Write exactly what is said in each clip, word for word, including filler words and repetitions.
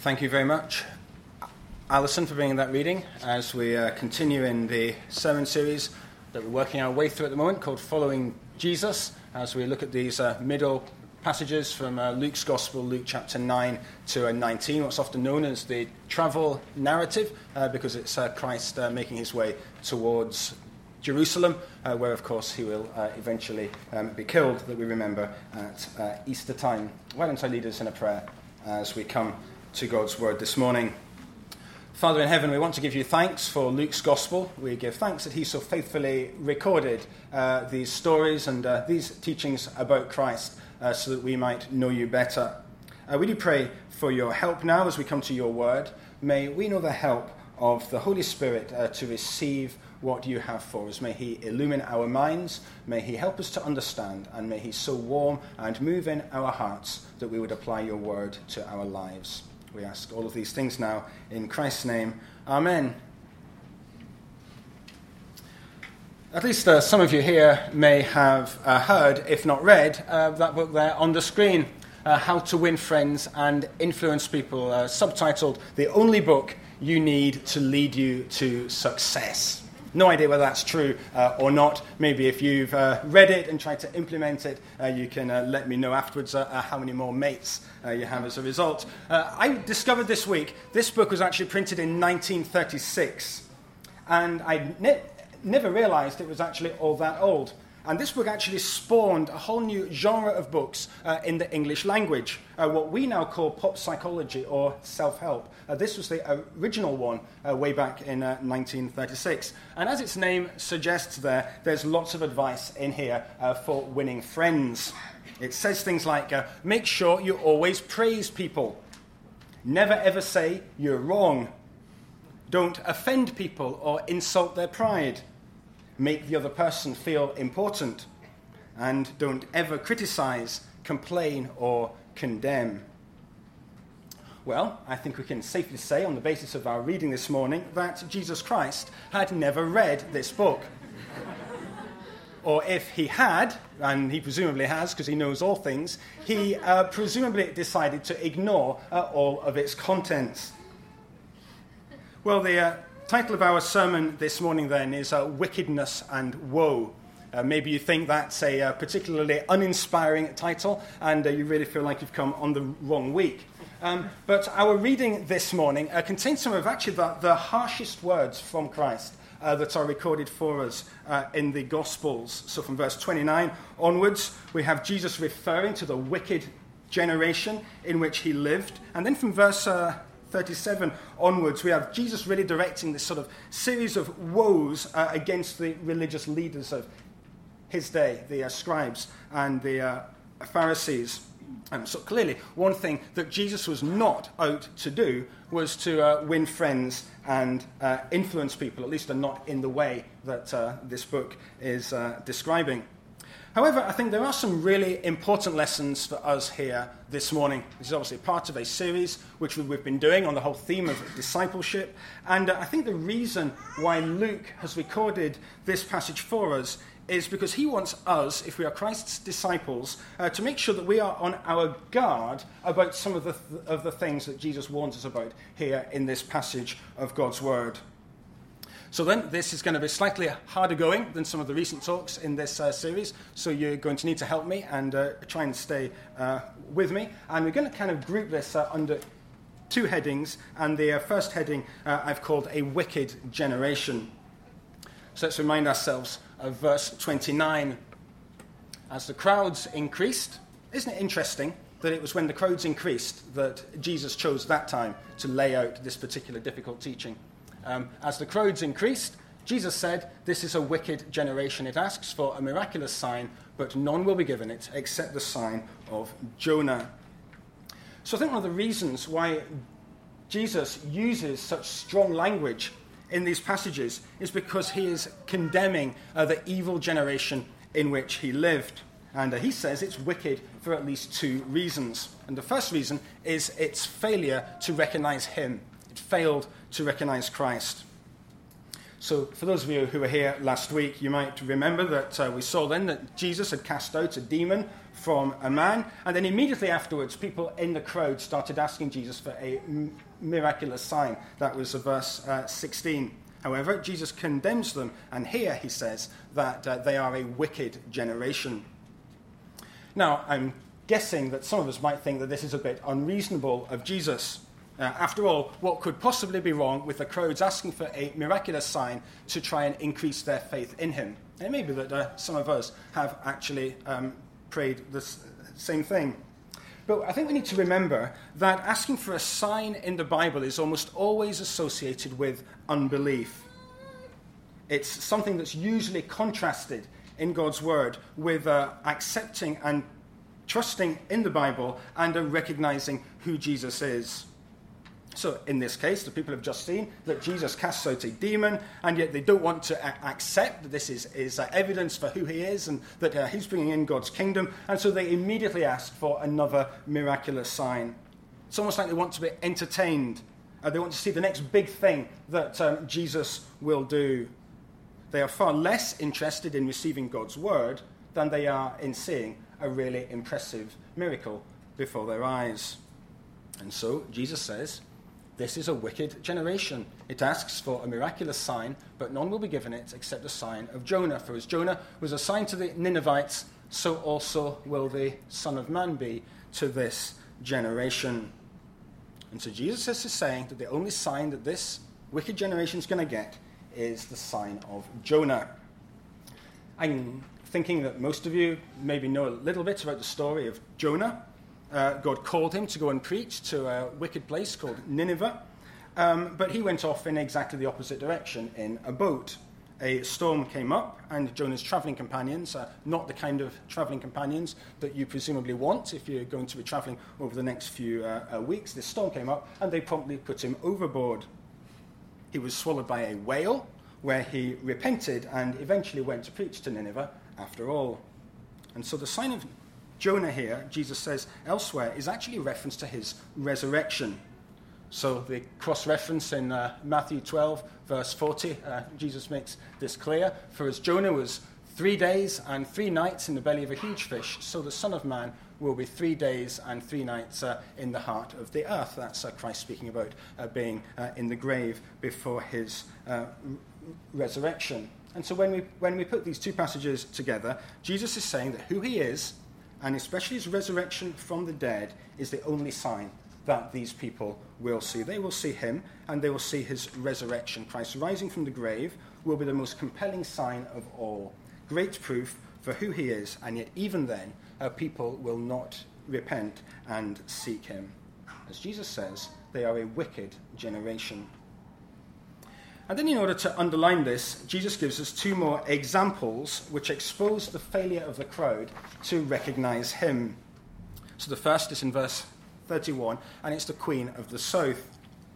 Thank you very much, Alison, for bringing that reading as we uh, continue in the sermon series that we're working our way through at the moment called Following Jesus, as we look at these uh, middle passages from uh, Luke's Gospel, Luke chapter nine to uh, nineteen, what's often known as the travel narrative, uh, because it's uh, Christ uh, making his way towards Jerusalem, uh, where, of course, he will uh, eventually um, be killed, that we remember at uh, Easter time. Why don't I lead us in a prayer as we come to God's word this morning. Father in heaven, we want to give you thanks for Luke's Gospel. We give thanks that he so faithfully recorded uh, these stories and uh, these teachings about Christ uh, so that we might know you better. Uh, we do pray for your help now as we come to your word. May we know the help of the Holy Spirit uh, to receive what you have for us. May he illumine our minds, may he help us to understand, and may he so warm and move in our hearts that we would apply your word to our lives. We ask all of these things now in Christ's name. Amen. At least uh, some of you here may have uh, heard, if not read, uh, that book there on the screen, uh, How to Win Friends and Influence People, uh, subtitled The Only Book You Need to Lead You to Success. No idea whether that's true uh, or not. Maybe if you've uh, read it and tried to implement it, uh, you can uh, let me know afterwards uh, uh, how many more mates uh, you have as a result. Uh, I discovered this week, this book was actually printed in nineteen thirty-six. And I ne- never realized it was actually all that old. And this book actually spawned a whole new genre of books uh, in the English language, uh, what we now call pop psychology or self-help. Uh, this was the original one uh, way back in uh, nineteen thirty-six. And as its name suggests there, there's lots of advice in here uh, for winning friends. It says things like, uh, make sure you always praise people. Never ever say you're wrong. Don't offend people or insult their pride. Make the other person feel important, and don't ever criticize, complain, or condemn. Well, I think we can safely say, on the basis of our reading this morning, that Jesus Christ had never read this book. Or if he had, and he presumably has because he knows all things, he uh, presumably decided to ignore uh, all of its contents. Well, the Uh, The title of our sermon this morning, then, is uh, Wickedness and Woe. Uh, maybe you think that's a uh, particularly uninspiring title, and uh, you really feel like you've come on the wrong week. Um, but our reading this morning uh, contains some of actually the, the harshest words from Christ uh, that are recorded for us uh, in the Gospels. So from verse twenty-nine onwards, we have Jesus referring to the wicked generation in which he lived. And then from verse Uh, thirty-seven onwards, we have Jesus really directing this sort of series of woes uh, against the religious leaders of his day, the uh, scribes and the uh, Pharisees. Um, so clearly, one thing that Jesus was not out to do was to uh, win friends and uh, influence people, at least not in the way that uh, this book is uh, describing. However, I think there are some really important lessons for us here this morning. This is obviously part of a series which we've been doing on the whole theme of discipleship. And uh, I think the reason why Luke has recorded this passage for us is because he wants us, if we are Christ's disciples, uh, to make sure that we are on our guard about some of the, th- of the things that Jesus warns us about here in this passage of God's Word. So then, this is going to be slightly harder going than some of the recent talks in this uh, series, so you're going to need to help me and uh, try and stay uh, with me. And we're going to kind of group this uh, under two headings, and the uh, first heading uh, I've called A Wicked Generation. So let's remind ourselves of verse twenty-nine. As the crowds increased, isn't it interesting that it was when the crowds increased that Jesus chose that time to lay out this particular difficult teaching? Um, as the crowds increased, Jesus said, this is a wicked generation. It asks for a miraculous sign, but none will be given it except the sign of Jonah. So I think one of the reasons why Jesus uses such strong language in these passages is because he is condemning uh, the evil generation in which he lived. And uh, he says it's wicked for at least two reasons. And the first reason is its failure to recognize him. It failed to recognize Christ. So for those of you who were here last week, you might remember that uh, we saw then that Jesus had cast out a demon from a man, and then immediately afterwards, people in the crowd started asking Jesus for a m- miraculous sign. That was uh, verse uh, sixteen. However, Jesus condemns them, and here he says that uh, they are a wicked generation. Now, I'm guessing that some of us might think that this is a bit unreasonable of Jesus. Uh, after all, what could possibly be wrong with the crowds asking for a miraculous sign to try and increase their faith in him? And it may be that uh, some of us have actually um, prayed the same thing. But I think we need to remember that asking for a sign in the Bible is almost always associated with unbelief. It's something that's usually contrasted in God's word with uh, accepting and trusting in the Bible and uh, recognizing who Jesus is. So in this case, the people have just seen that Jesus casts out a demon, and yet they don't want to a- accept that this is, is uh, evidence for who he is and that uh, he's bringing in God's kingdom, and so they immediately ask for another miraculous sign. It's almost like they want to be entertained. Uh, they want to see the next big thing that um, Jesus will do. They are far less interested in receiving God's word than they are in seeing a really impressive miracle before their eyes. And so Jesus says, this is a wicked generation. It asks for a miraculous sign, but none will be given it except the sign of Jonah. For as Jonah was a sign to the Ninevites, so also will the Son of Man be to this generation. And so Jesus is saying that the only sign that this wicked generation is going to get is the sign of Jonah. I'm thinking that most of you maybe know a little bit about the story of Jonah. Uh, God called him to go and preach to a wicked place called Nineveh, um, but he went off in exactly the opposite direction in a boat. A storm came up, and Jonah's travelling companions are not the kind of travelling companions that you presumably want if you're going to be travelling over the next few uh, uh, weeks. This storm came up, and they promptly put him overboard. He was swallowed by a whale, where he repented and eventually went to preach to Nineveh after all. And so the sign of Jonah here, Jesus says elsewhere, is actually a reference to his resurrection. So the cross-reference in uh, Matthew twelve, verse forty, uh, Jesus makes this clear. For as Jonah was three days and three nights in the belly of a huge fish, so the Son of Man will be three days and three nights uh, in the heart of the earth. That's uh, Christ speaking about uh, being uh, in the grave before his uh, resurrection. And so when we, when we put these two passages together, Jesus is saying that who he is, and especially his resurrection from the dead, is the only sign that these people will see. They will see him, and they will see his resurrection. Christ rising from the grave will be the most compelling sign of all. Great proof for who he is, and yet even then, uh, people will not repent and seek him. As Jesus says, they are a wicked generation. And then in order to underline this, Jesus gives us two more examples which expose the failure of the crowd to recognize him. So the first is in verse thirty-one, and it's the Queen of the South.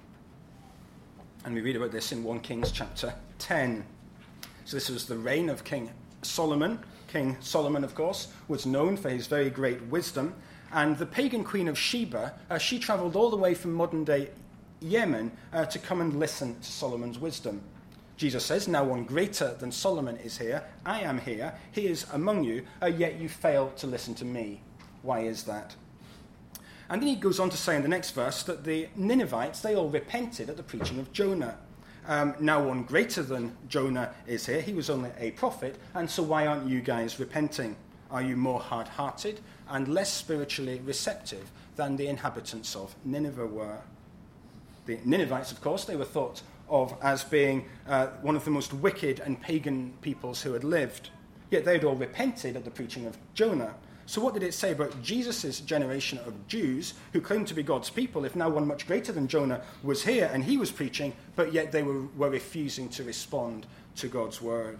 And we read about this in First Kings chapter ten. So this was the reign of King Solomon. King Solomon, of course, was known for his very great wisdom. And the pagan Queen of Sheba, uh, she traveled all the way from modern-day Yemen uh, to come and listen to Solomon's wisdom. Jesus says, now one greater than Solomon is here. I am here. He is among you, uh, yet you fail to listen to me. Why is that? And then he goes on to say in the next verse that the Ninevites, they all repented at the preaching of Jonah. Um, now one greater than Jonah is here. He was only a prophet, and so why aren't you guys repenting? Are you more hard-hearted and less spiritually receptive than the inhabitants of Nineveh were? The Ninevites, of course, they were thought of as being uh, one of the most wicked and pagan peoples who had lived. Yet they'd all repented at the preaching of Jonah. So what did it say about Jesus' generation of Jews who claimed to be God's people if now one much greater than Jonah was here and he was preaching, but yet they were, were refusing to respond to God's word?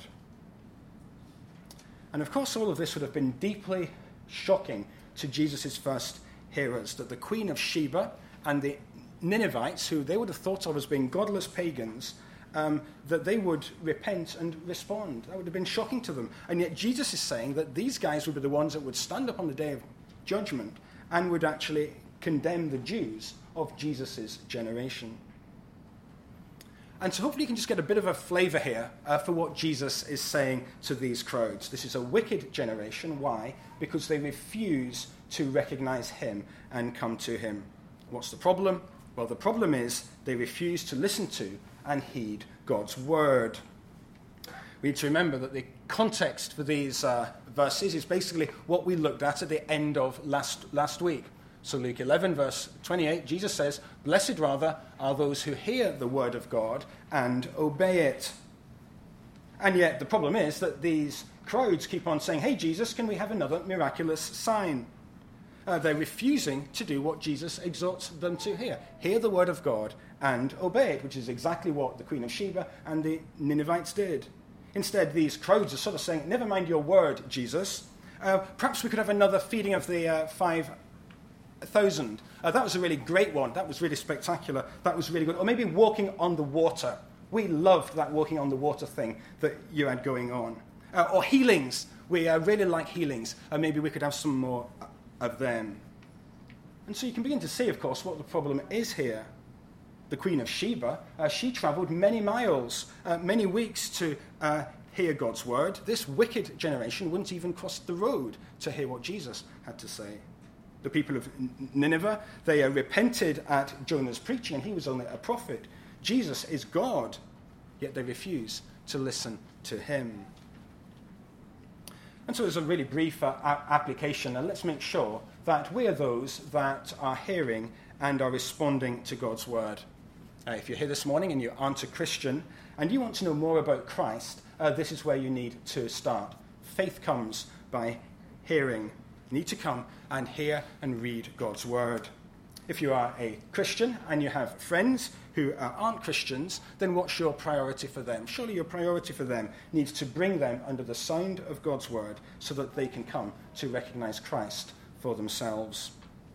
And of course all of this would have been deeply shocking to Jesus' first hearers, that the Queen of Sheba and the Ninevites, who they would have thought of as being godless pagans, um, that they would repent and respond. That would have been shocking to them. And yet Jesus is saying that these guys would be the ones that would stand up on the day of judgment and would actually condemn the Jews of Jesus' generation. And so hopefully you can just get a bit of a flavor here uh, for what Jesus is saying to these crowds. This is a wicked generation. Why? Because they refuse to recognize him and come to him. What's the problem? Well, the problem is they refuse to listen to and heed God's word. We need to remember that the context for these uh, verses is basically what we looked at at the end of last, last week. So Luke eleven, verse twenty-eight, Jesus says, "Blessed rather are those who hear the word of God and obey it." And yet the problem is that these crowds keep on saying, "Hey, Jesus, can we have another miraculous sign?" Uh, they're refusing to do what Jesus exhorts them to hear. Hear the word of God and obey it, which is exactly what the Queen of Sheba and the Ninevites did. Instead, these crowds are sort of saying, "Never mind your word, Jesus. Uh, perhaps we could have another feeding of the uh, five thousand. Uh, that was a really great one. That was really spectacular. That was really good. Or maybe walking on the water. We loved that walking on the water thing that you had going on. Uh, or healings. We uh, really like healings. Uh, maybe we could have some more of them." And so you can begin to see, of course, what the problem is here. The Queen of Sheba, uh, she traveled many miles, uh, many weeks to uh, hear God's word. This wicked generation wouldn't even cross the road to hear what Jesus had to say. The people of Nineveh, they uh, repented at Jonah's preaching, and he was only a prophet. Jesus is God, yet they refuse to listen to him. And so there's a really brief uh, a- application, and let's make sure that we are those that are hearing and are responding to God's word. Uh, if you're here this morning and you aren't a Christian, and you want to know more about Christ, uh, this is where you need to start. Faith comes by hearing. You need to come and hear and read God's word. If you are a Christian and you have friends who uh, aren't Christians, then what's your priority for them? Surely your priority for them needs to bring them under the sound of God's word so that they can come to recognize Christ for themselves.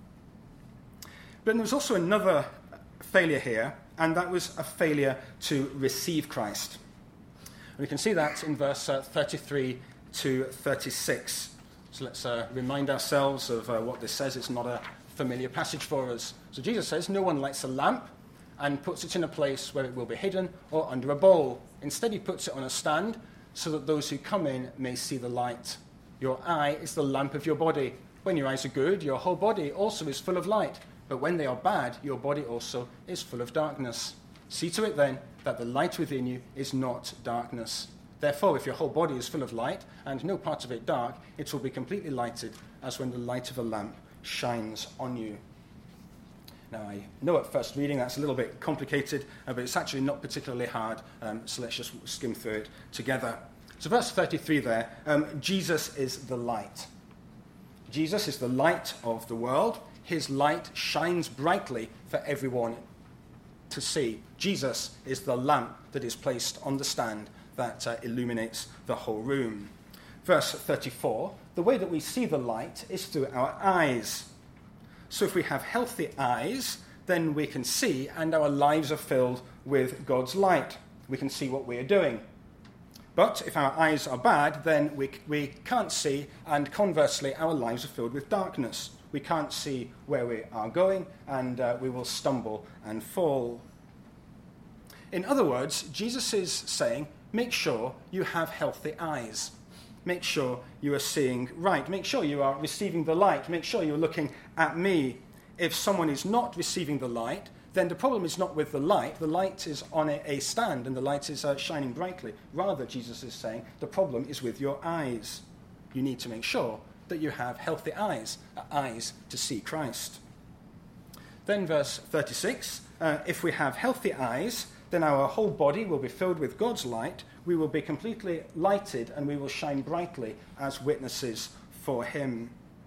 But there was also another failure here, and that was a failure to receive Christ. And we can see that in verse uh, thirty-three to thirty-six. So let's uh, remind ourselves of uh, what this says. It's not a familiar passage for us. So Jesus says, "No one lights a lamp and puts it in a place where it will be hidden or under a bowl. Instead, he puts it on a stand so that those who come in may see the light. Your eye is the lamp of your body. When your eyes are good, your whole body also is full of light. But when they are bad, your body also is full of darkness. See to it then that the light within you is not darkness. Therefore, if your whole body is full of light, and no part of it dark, it will be completely lighted, as when the light of a lamp shines on you." Now, I know at first reading that's a little bit complicated, uh, but it's actually not particularly hard, um, so let's just skim through it together. So verse thirty-three there, um, Jesus is the light. Jesus is the light of the world. His light shines brightly for everyone to see. Jesus is the lamp that is placed on the stand that uh, illuminates the whole room. Verse thirty-four, the way that we see the light is through our eyes. So if we have healthy eyes, then we can see, and our lives are filled with God's light. We can see what we are doing. But if our eyes are bad, then we, we can't see, and conversely, our lives are filled with darkness. We can't see where we are going, and uh, we will stumble and fall. In other words, Jesus is saying, make sure you have healthy eyes. Make sure you are seeing right. Make sure you are receiving the light. Make sure you're looking at me. If someone is not receiving the light, then the problem is not with the light. The light is on a, a stand, and the light is uh, shining brightly. Rather, Jesus is saying, the problem is with your eyes. You need to make sure that you have healthy eyes, uh, eyes to see Christ. Then verse thirty-six, uh, if we have healthy eyes, then our whole body will be filled with God's light. We will be completely lighted, and we will shine brightly as witnesses for him.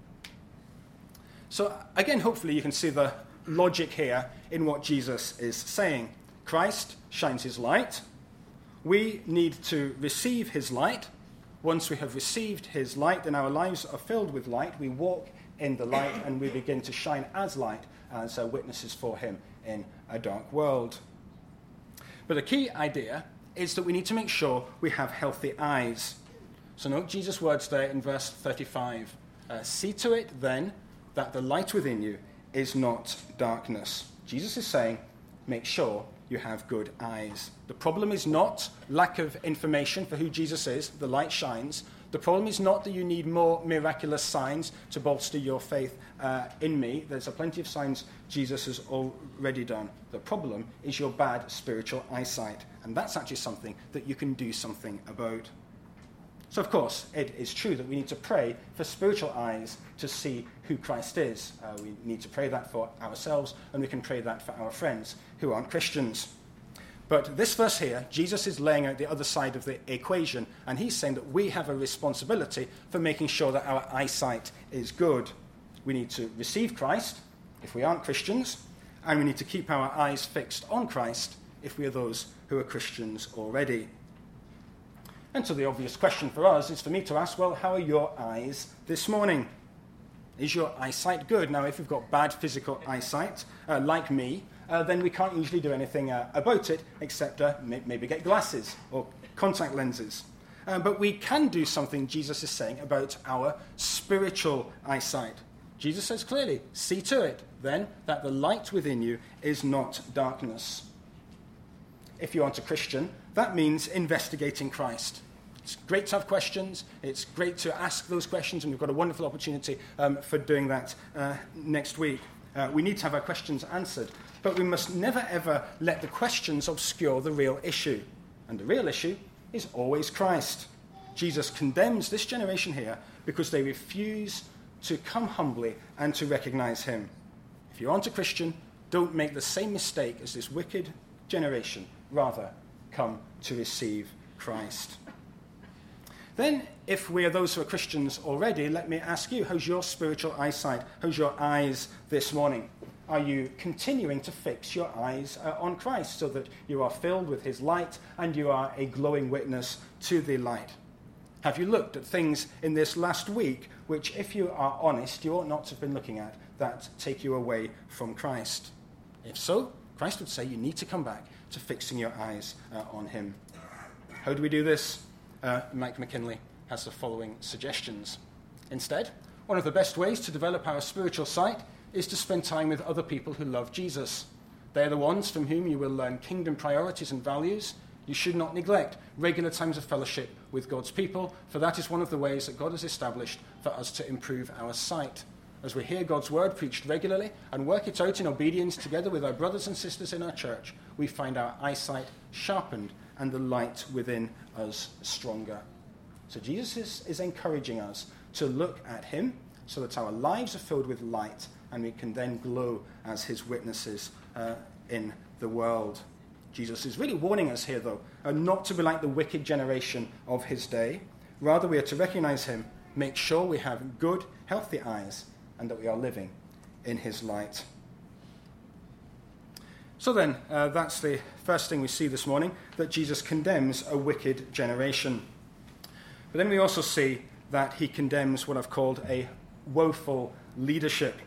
So again, hopefully you can see the logic here in what Jesus is saying. Christ shines his light. We need to receive his light. Once we have received his light, then our lives are filled with light. We walk in the light, and we begin to shine as light, as uh, witnesses for him in a dark world. But the key idea is that we need to make sure we have healthy eyes. So note Jesus' words there in verse thirty-five. Uh, See to it then that the light within you is not darkness. Jesus is saying, make sure you have good eyes. The problem is not lack of information for who Jesus is. The light shines. The problem is not that you need more miraculous signs to bolster your faith uh, in me. There's a plenty of signs Jesus has already done. The problem is your bad spiritual eyesight, and that's actually something that you can do something about. So, of course, it is true that we need to pray for spiritual eyes to see who Christ is. Uh, we need to pray that for ourselves, and we can pray that for our friends who aren't Christians. But this verse here, Jesus is laying out the other side of the equation, and he's saying that we have a responsibility for making sure that our eyesight is good. We need to receive Christ if we aren't Christians, and we need to keep our eyes fixed on Christ if we are those who are Christians already. And so the obvious question for us is for me to ask, well, how are your eyes this morning? Is your eyesight good? Now, if you've got bad physical eyesight, uh, like me, uh, then we can't usually do anything uh, about it except uh, may- maybe get glasses or contact lenses. Uh, but we can do something, Jesus is saying, about our spiritual eyesight. Jesus says clearly, see to it, then, that the light within you is not darkness. If you aren't a Christian, that means investigating Christ. It's great to have questions. It's great to ask those questions, and we've got a wonderful opportunity um, for doing that uh, next week. Uh, we need to have our questions answered, but we must never, ever let the questions obscure the real issue. And the real issue is always Christ. Jesus condemns this generation here because they refuse to come humbly and to recognize him. If you aren't a Christian, don't make the same mistake as this wicked generation. Rather, come to receive Christ. Then, if we are those who are Christians already, let me ask you, how's your spiritual eyesight? How's your eyes this morning? Are you continuing to fix your eyes uh, on Christ so that you are filled with his light and you are a glowing witness to the light? Have you looked at things in this last week which, if you are honest, you ought not to have been looking at that take you away from Christ? If so, Christ would say you need to come back to fixing your eyes uh, on him. How do we do this? Uh, Mike McKinley has the following suggestions. Instead, one of the best ways to develop our spiritual sight is to spend time with other people who love Jesus. They're the ones from whom you will learn kingdom priorities and values. You should not neglect regular times of fellowship with God's people, for that is one of the ways that God has established for us to improve our sight. As we hear God's word preached regularly and work it out in obedience together with our brothers and sisters in our church, we find our eyesight sharpened and the light within us stronger. So Jesus is, is encouraging us to look at him so that our lives are filled with light and we can then glow as his witnesses uh, in the world. Jesus is really warning us here, though, uh, not to be like the wicked generation of his day. Rather, we are to recognize him, make sure we have good, healthy eyes, and that we are living in his light. So then, uh, that's the first thing we see this morning, that Jesus condemns a wicked generation. But then we also see that he condemns what I've called a woeful leadership.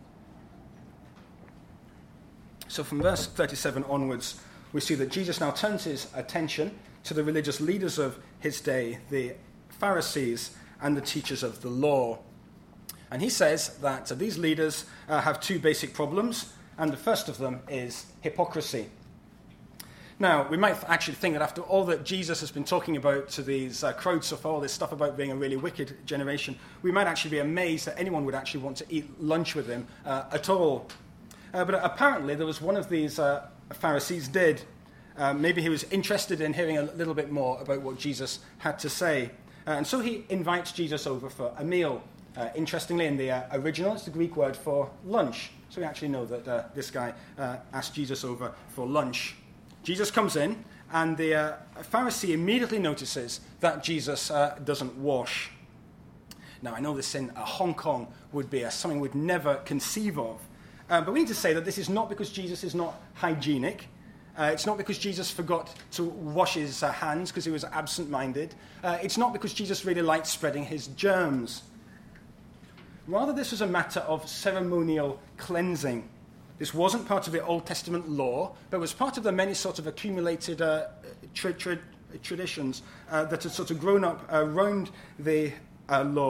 So from verse thirty-seven onwards, we see that Jesus now turns his attention to the religious leaders of his day, the Pharisees and the teachers of the law. And he says that uh, these leaders uh, have two basic problems, and the first of them is hypocrisy. Now, we might actually think that after all that Jesus has been talking about to these uh, crowds so far, all this stuff about being a really wicked generation, we might actually be amazed that anyone would actually want to eat lunch with him uh, at all. Uh, but apparently there was one of these uh, Pharisees did. Uh, maybe he was interested in hearing a little bit more about what Jesus had to say. Uh, and so he invites Jesus over for a meal. Uh, interestingly, in the uh, original, it's the Greek word for lunch. So we actually know that uh, this guy uh, asked Jesus over for lunch. Jesus comes in, and the uh, Pharisee immediately notices that Jesus uh, doesn't wash. Now, I know this in uh, Hong Kong would be uh, something we'd never conceive of. Uh, but we need to say that this is not because Jesus is not hygienic. Uh, it's not because Jesus forgot to wash his uh, hands because he was absent-minded. Uh, it's not because Jesus really liked spreading his germs. Rather, this was a matter of ceremonial cleansing. This wasn't part of the Old Testament law, but was part of the many sort of accumulated uh, tra- tra- traditions uh, that had sort of grown up around the uh, law.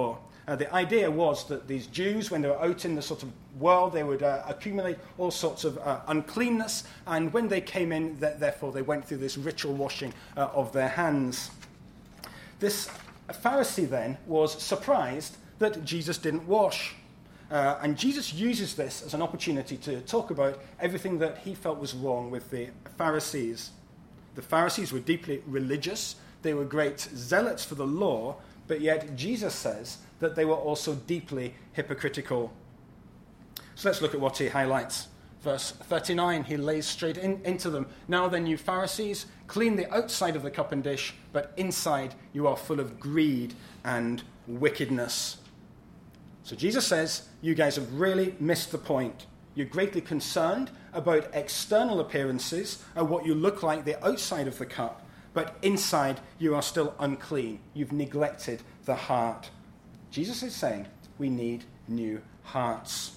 Uh, the idea was that these Jews, when they were out in the sort of world, they would uh, accumulate all sorts of uh, uncleanness, and when they came in, th- therefore, they went through this ritual washing uh, of their hands. This Pharisee then was surprised that Jesus didn't wash. Uh, and Jesus uses this as an opportunity to talk about everything that he felt was wrong with the Pharisees. The Pharisees were deeply religious. They were great zealots for the law, but yet Jesus says that they were also deeply hypocritical. So let's look at what he highlights. Verse thirty-nine, he lays straight in, into them. Now then, you Pharisees, clean the outside of the cup and dish, but inside you are full of greed and wickedness. So Jesus says, you guys have really missed the point. You're greatly concerned about external appearances, and what you look like the outside of the cup, but inside you are still unclean. You've neglected the heart. Jesus is saying we need new hearts.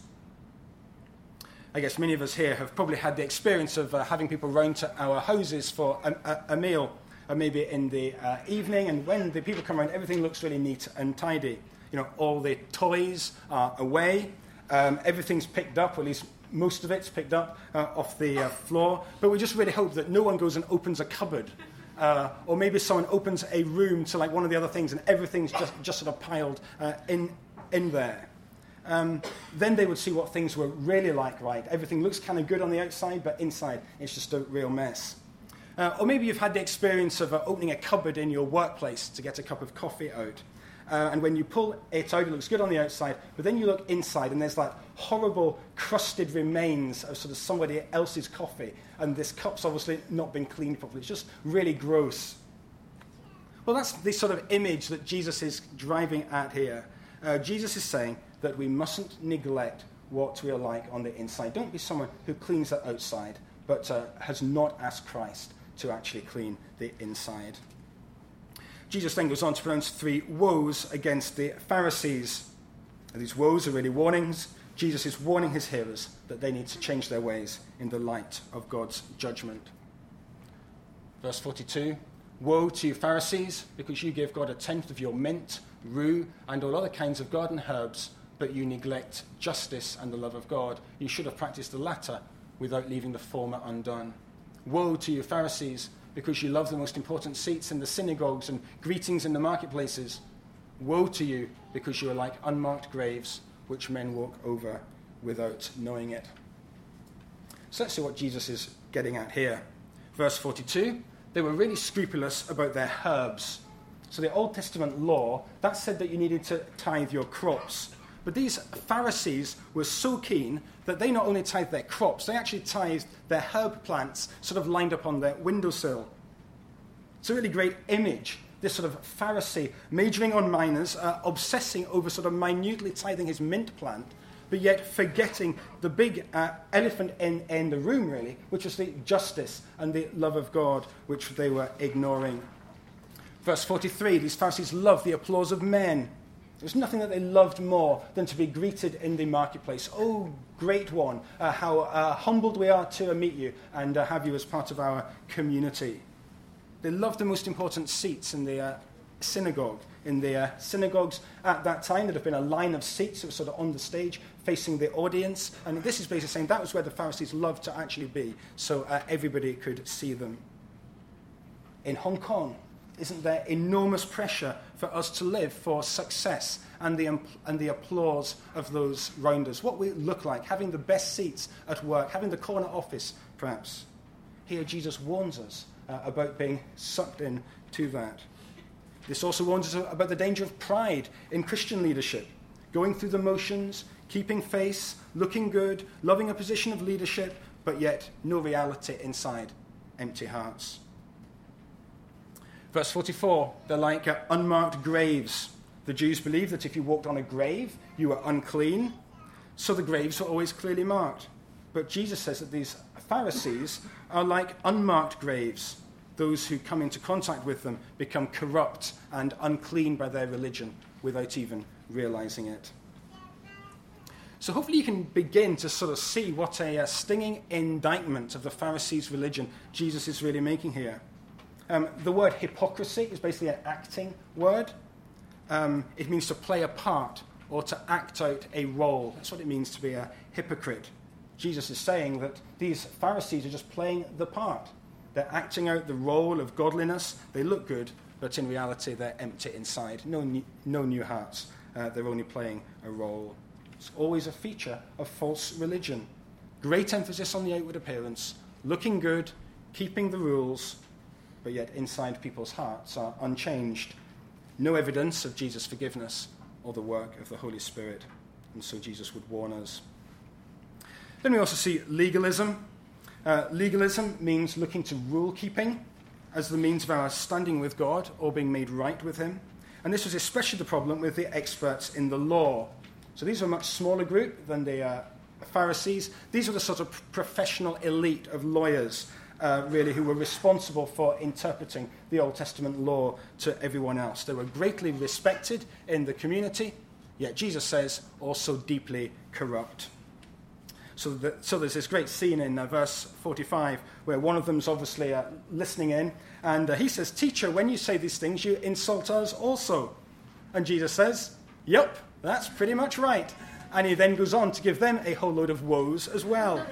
I guess many of us here have probably had the experience of uh, having people round to our houses for a, a, a meal, or maybe in the uh, evening, and when the people come around, everything looks really neat and tidy. You know, all the toys are away, um, everything's picked up, or at least most of it's picked up uh, off the uh, floor, but we just really hope that no one goes and opens a cupboard. Uh, or maybe someone opens a room to like one of the other things and everything's just, just sort of piled uh, in, in there. Um, then they would see what things were really like, right? Everything looks kind of good on the outside, but inside it's just a real mess. Uh, or maybe you've had the experience of uh, opening a cupboard in your workplace to get a cup of coffee out. Uh, and when you pull it out, it looks good on the outside, but then you look inside and there's like horrible crusted remains of sort of somebody else's coffee, and this cup's obviously not been cleaned properly. It's just really gross. Well, that's the sort of image that Jesus is driving at here. Uh, Jesus is saying that we mustn't neglect what we are like on the inside. Don't be someone who cleans the outside, but uh, has not asked Christ to actually clean the inside. Jesus then goes on to pronounce three woes against the Pharisees. And these woes are really warnings. Jesus is warning his hearers that they need to change their ways in the light of God's judgment. Verse forty-two, woe to you Pharisees, because you give God a tenth of your mint, rue, and all other kinds of garden herbs, but you neglect justice and the love of God. You should have practiced the latter without leaving the former undone. Woe to you Pharisees, because you love the most important seats in the synagogues and greetings in the marketplaces. Woe to you, because you are like unmarked graves, which men walk over without knowing it. So let's see what Jesus is getting at here. Verse forty-two, they were really scrupulous about their herbs. So the Old Testament law, that said that you needed to tithe your crops. But these Pharisees were so keen that they not only tithed their crops, they actually tithed their herb plants sort of lined up on their windowsill. It's a really great image, this sort of Pharisee majoring on minors, uh, obsessing over sort of minutely tithing his mint plant, but yet forgetting the big uh, elephant in, in the room, really, which was the justice and the love of God, which they were ignoring. Verse forty-three, these Pharisees loved the applause of men. There's nothing that they loved more than to be greeted in the marketplace. Oh, great one, uh, how uh, humbled we are to meet you and uh, have you as part of our community. They loved the most important seats in the uh, synagogue. In the uh, synagogues at that time, there'd have been a line of seats that was sort of on the stage facing the audience. And this is basically saying that was where the Pharisees loved to actually be, so uh, everybody could see them. In Hong Kong, isn't there enormous pressure for us to live for success and the, and the applause of those round us? What we look like, having the best seats at work, having the corner office, perhaps. Here, Jesus warns us uh, about being sucked in to that. This also warns us about the danger of pride in Christian leadership, going through the motions, keeping face, looking good, loving a position of leadership, but yet no reality inside, empty hearts. Verse forty-four, they're like uh, unmarked graves. The Jews believed that if you walked on a grave, you were unclean, so the graves were always clearly marked. But Jesus says that these Pharisees are like unmarked graves. Those who come into contact with them become corrupt and unclean by their religion without even realizing it. So hopefully you can begin to sort of see what a uh, stinging indictment of the Pharisees' religion Jesus is really making here. Um, the word hypocrisy is basically an acting word. um, it means to play a part or to act out a role. That's what it means to be a hypocrite. Jesus is saying that these Pharisees are just playing the part. They're acting out the role of godliness. They look good, but in reality they're empty inside. No new, no new hearts. Uh, they're only playing a role. It's always a feature of false religion. Great emphasis on the outward appearance, looking good, keeping the rules, but yet inside people's hearts are unchanged. No evidence of Jesus' forgiveness or the work of the Holy Spirit. And so Jesus would warn us. Then we also see legalism. Uh, legalism means looking to rule-keeping as the means of our standing with God or being made right with him. And this was especially the problem with the experts in the law. So these were a much smaller group than the uh, Pharisees. These were the sort of professional elite of lawyers, uh, really, who were responsible for interpreting the Old Testament law to everyone else. They were greatly respected in the community, yet Jesus says also deeply corrupt. So, the, so there's this great scene in uh, verse forty-five where one of them's obviously uh, listening in, and uh, he says, "Teacher, when you say these things, you insult us also." And Jesus says, "Yep, that's pretty much right." And he then goes on to give them a whole load of woes as well.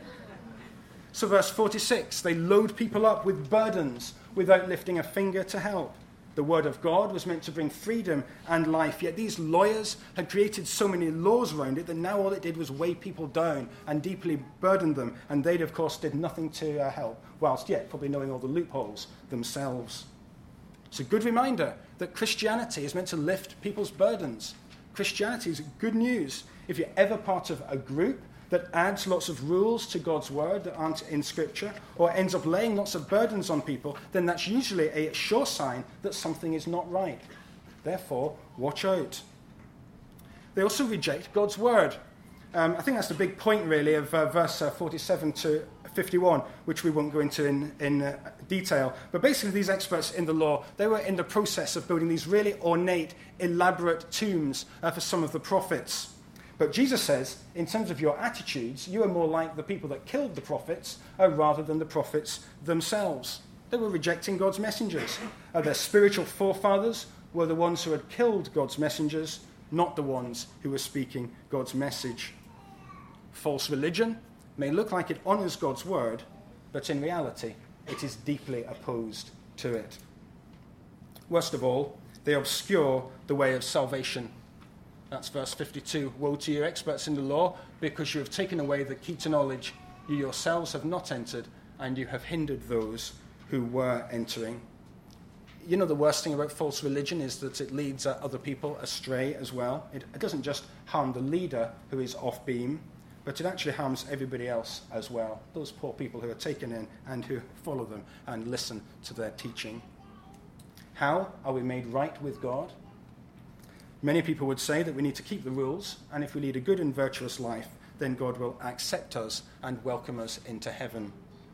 So verse forty-six, they load people up with burdens without lifting a finger to help. The word of God was meant to bring freedom and life, yet these lawyers had created so many laws around it that now all it did was weigh people down and deeply burden them, and they, of course, did nothing to uh, help, whilst yet probably knowing all the loopholes themselves. It's a good reminder that Christianity is meant to lift people's burdens. Christianity is good news. If you're ever part of a group that adds lots of rules to God's word that aren't in Scripture, or ends up laying lots of burdens on people, then that's usually a sure sign that something is not right. Therefore, watch out. They also reject God's word. Um, I think that's the big point, really, of uh, verse uh, forty-seven to fifty-one, which we won't go into in, in uh, detail. But basically, these experts in the law, they were in the process of building these really ornate, elaborate tombs uh, for some of the prophets. But Jesus says, in terms of your attitudes, you are more like the people that killed the prophets uh, rather than the prophets themselves. They were rejecting God's messengers. Uh, their spiritual forefathers were the ones who had killed God's messengers, not the ones who were speaking God's message. False religion may look like it honors God's word, but in reality, it is deeply opposed to it. Worst of all, they obscure the way of salvation. That's verse fifty-two. Woe to you, experts in the law, because you have taken away the key to knowledge. You yourselves have not entered, and you have hindered those who were entering. You know, the worst thing about false religion is that it leads uh, other people astray as well. It, it doesn't just harm the leader who is off beam, but it actually harms everybody else as well. Those poor people who are taken in and who follow them and listen to their teaching. How are we made right with God? Many people would say that we need to keep the rules, and if we lead a good and virtuous life, then God will accept us and welcome us into heaven.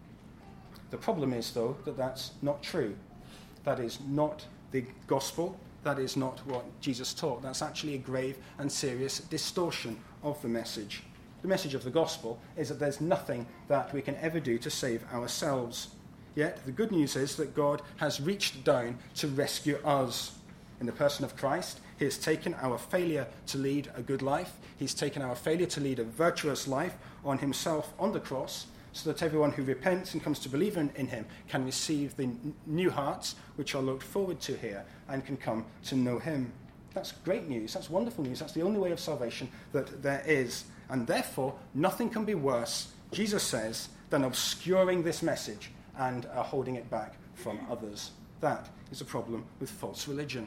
The problem is, though, that that's not true. That is not the gospel. That is not what Jesus taught. That's actually a grave and serious distortion of the message. The message of the gospel is that there's nothing that we can ever do to save ourselves. Yet the good news is that God has reached down to rescue us. In the person of Christ, he has taken our failure to lead a good life. He's taken our failure to lead a virtuous life on himself on the cross, so that everyone who repents and comes to believe in, in him can receive the n- new hearts which are looked forward to here and can come to know him. That's great news. That's wonderful news. That's the only way of salvation that there is. And therefore, nothing can be worse, Jesus says, than obscuring this message and uh, holding it back from others. That is a problem with false religion.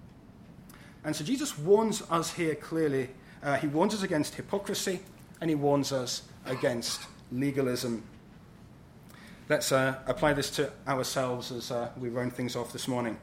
And so Jesus warns us here clearly. Uh, he warns us against hypocrisy, and he warns us against legalism. Let's uh, apply this to ourselves as uh, we round things off this morning.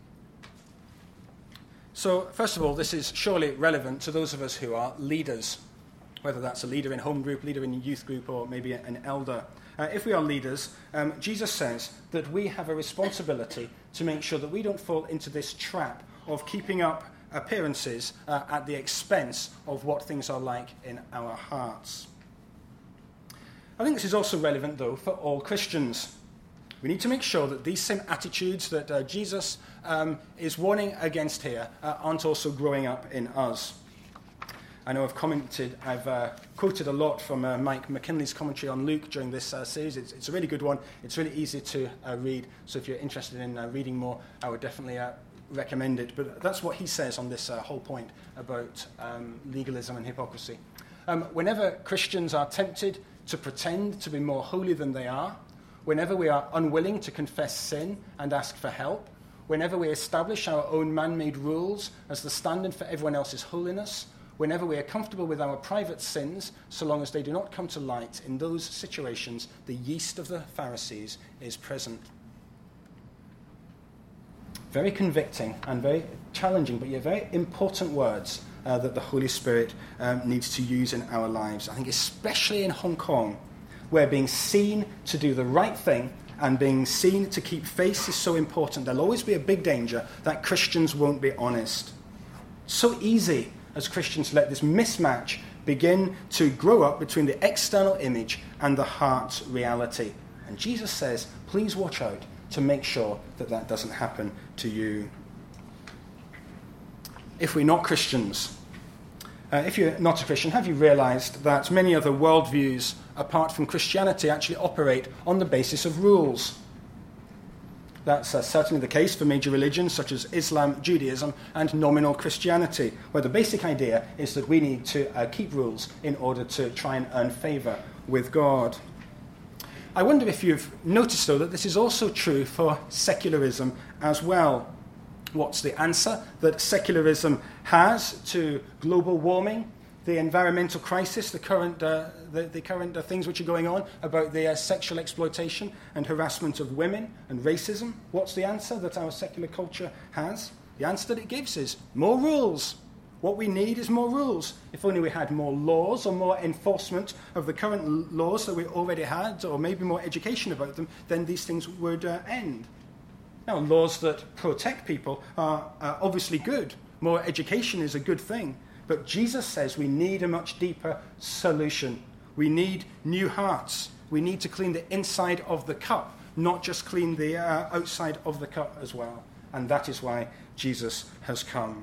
So, first of all, this is surely relevant to those of us who are leaders, whether that's a leader in home group, leader in a youth group, or maybe an elder. Uh, if we are leaders, um, Jesus says that we have a responsibility to make sure that we don't fall into this trap of keeping up appearances uh, at the expense of what things are like in our hearts. I think this is also relevant, though, for all Christians. We need to make sure that these same attitudes that uh, Jesus um, is warning against here uh, aren't also growing up in us. I know I've commented, I've uh, quoted a lot from uh, Mike McKinley's commentary on Luke during this uh, series. It's, it's a really good one. It's really easy to uh, read. So if you're interested in uh, reading more, I would definitely uh, recommend it. But that's what he says on this uh, whole point about um, legalism and hypocrisy. Um, whenever Christians are tempted to pretend to be more holy than they are, whenever we are unwilling to confess sin and ask for help, whenever we establish our own man-made rules as the standard for everyone else's holiness, whenever we are comfortable with our private sins, so long as they do not come to light, in those situations, the yeast of the Pharisees is present. Very convicting and very challenging, but yet very important words uh, that the Holy Spirit um, needs to use in our lives. I think especially in Hong Kong, where being seen to do the right thing and being seen to keep face is so important, there'll always be a big danger that Christians won't be honest. So easy as Christians to let this mismatch begin to grow up between the external image and the heart's reality. And Jesus says, please watch out to make sure that that doesn't happen to you. If we're not Christians, uh, if you're not a Christian, have you realized that many other worldviews apart from Christianity actually operate on the basis of rules? That's uh, certainly the case for major religions such as Islam, Judaism, and nominal Christianity, where the basic idea is that we need to uh, keep rules in order to try and earn favor with God. I wonder if you've noticed, though, that this is also true for secularism as well. What's the answer that secularism has to global warming, the environmental crisis, the current, uh, the, the current uh, things which are going on about the uh, sexual exploitation and harassment of women and racism? What's the answer that our secular culture has? The answer that it gives is more rules. What we need is more rules. If only we had more laws or more enforcement of the current l- laws that we already had, or maybe more education about them, then these things would uh, end. Now, laws that protect people are uh, obviously good. More education is a good thing. But Jesus says we need a much deeper solution. We need new hearts. We need to clean the inside of the cup, not just clean the uh, outside of the cup as well. And that is why Jesus has come.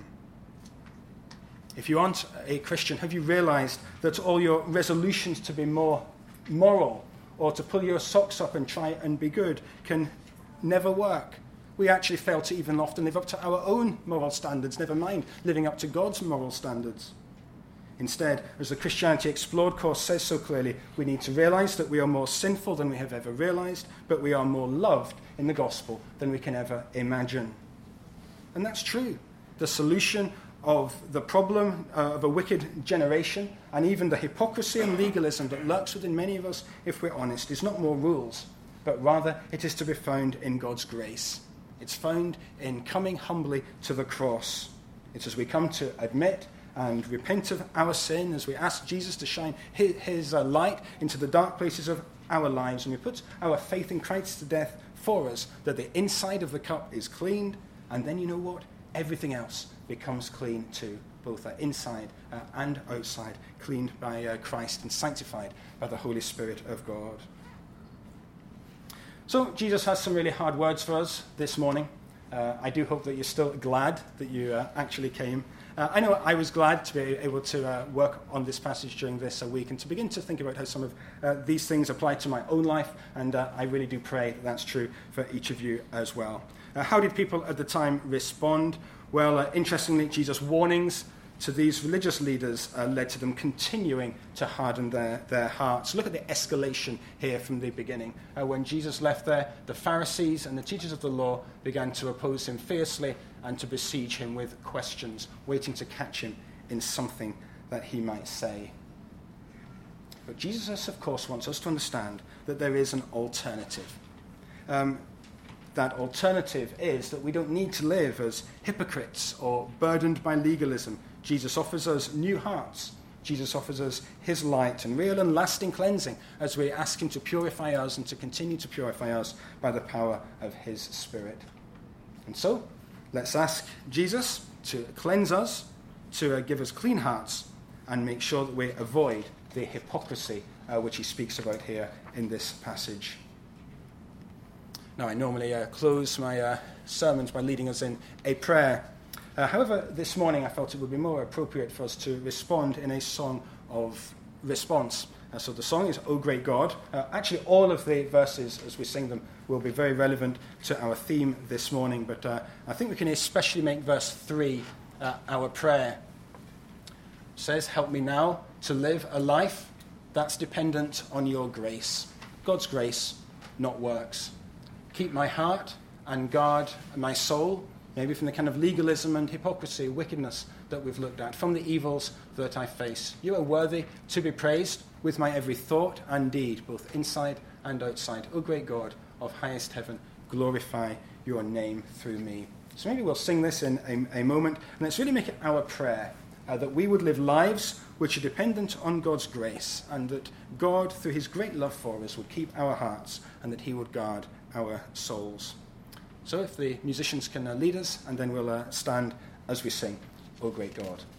If you aren't a Christian, have you realized that all your resolutions to be more moral or to pull your socks up and try and be good can never work? We actually fail to even often live up to our own moral standards, never mind living up to God's moral standards. Instead, as the Christianity Explored course says so clearly, we need to realize that we are more sinful than we have ever realized, but we are more loved in the gospel than we can ever imagine. And that's true. The solution of the problem uh, of a wicked generation, and even the hypocrisy and legalism that lurks within many of us, if we're honest, is not more rules, but rather it is to be found in God's grace. It's found in coming humbly to the cross. It's as we come to admit and repent of our sin, as we ask Jesus to shine his, his uh, light into the dark places of our lives, and we put our faith in Christ to death for us, that the inside of the cup is cleaned, and then you know what? Everything else becomes clean too, both uh, inside uh, and outside, cleaned by uh, Christ and sanctified by the Holy Spirit of God. So Jesus has some really hard words for us this morning. Uh, I do hope that you're still glad that you uh, actually came. Uh, I know I was glad to be able to uh, work on this passage during this uh, week and to begin to think about how some of uh, these things apply to my own life, and uh, I really do pray that that's true for each of you as well. Uh, how did people at the time respond? Well, uh, interestingly, Jesus' warnings to these religious leaders uh, led to them continuing to harden their, their hearts. Look at the escalation here from the beginning. Uh, when Jesus left there, the Pharisees and the teachers of the law began to oppose him fiercely and to besiege him with questions, waiting to catch him in something that he might say. But Jesus, of course, wants us to understand that there is an alternative. Um, that alternative is that we don't need to live as hypocrites or burdened by legalism. Jesus offers us new hearts. Jesus offers us his light and real and lasting cleansing as we ask him to purify us and to continue to purify us by the power of his Spirit. And so, let's ask Jesus to cleanse us, to uh, give us clean hearts, and make sure that we avoid the hypocrisy uh, which he speaks about here in this passage. Now, I normally uh, close my uh, sermons by leading us in a prayer. Uh, however, this morning I felt it would be more appropriate for us to respond in a song of response. Uh, so the song is O Great God. Uh, actually, all of the verses as we sing them will be very relevant to our theme this morning, but uh, I think we can especially make verse three uh, our prayer. It says, help me now to live a life that's dependent on your grace. God's grace, not works. Keep my heart and guard my soul, maybe from the kind of legalism and hypocrisy, wickedness that we've looked at, from the evils that I face. You are worthy to be praised with my every thought and deed, both inside and outside. O great God of highest heaven, glorify your name through me. So maybe we'll sing this in a, a moment, and let's really make it our prayer, uh, that we would live lives which are dependent on God's grace, and that God, through his great love for us, would keep our hearts, and that he would guard our souls. So if the musicians can uh, lead us, and then we'll uh, stand as we sing, O great God.